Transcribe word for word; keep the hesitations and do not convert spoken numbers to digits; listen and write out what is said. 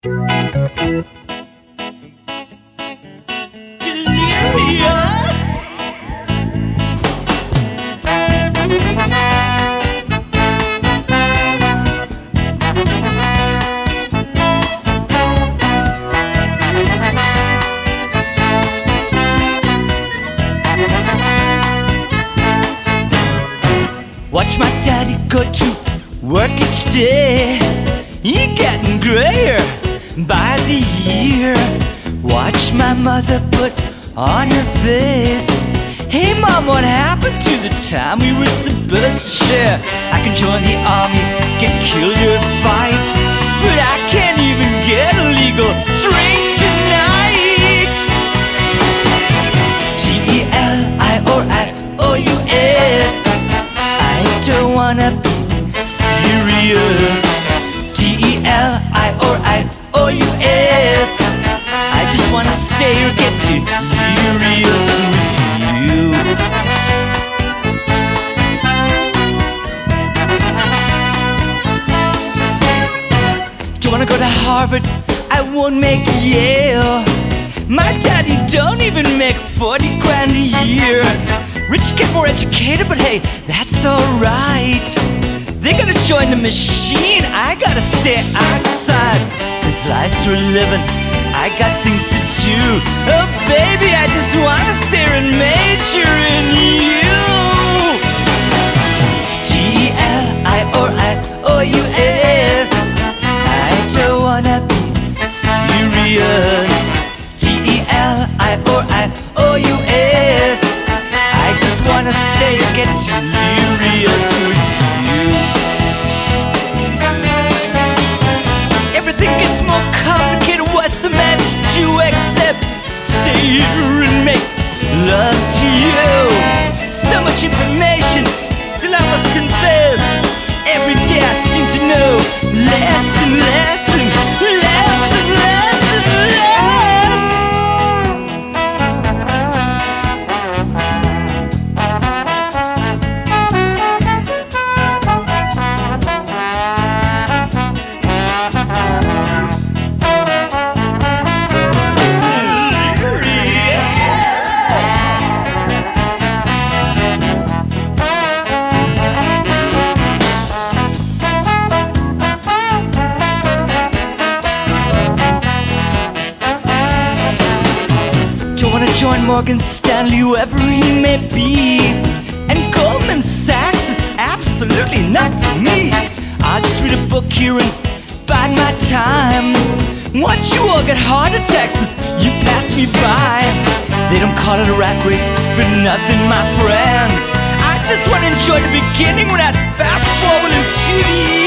Delirious. Watch my daddy go to work each day. He getting grayer by the year. Watch my mother put on her face, hey mom, what happened to the time we were supposed to share? I can join the army, get killed or fight, but I can't even get a legal train tonight. G E L I O I O U S, I don't wanna be serious. G E L I O I O U S, I just wanna stay or get delirious with you. Do you wanna go to Harvard? I won't make Yale. My daddy don't even make forty grand a year. Rich get more educated, but hey, that's alright. They gotta join the machine, I gotta stay outside. This life's for living, I got things to do. Oh baby, I just wanna stare and major in you. G E L I O I O U S, I don't wanna be serious. G E L I O I O U S, I just wanna stay and get delirious with you. Everything gets more complicated, what's a man to do except stay here and make love to you? So much information, still I must confess, every day I seem to know less and less and less and less and less. Join Morgan Stanley, whoever he may be, and Goldman Sachs is absolutely not for me. I'll just read a book here and bide my time. Watch you all get heart attacks as you pass me by. They don't call it a rat race for nothing, my friend. I just want to enjoy the beginning without fast forwarding to the end.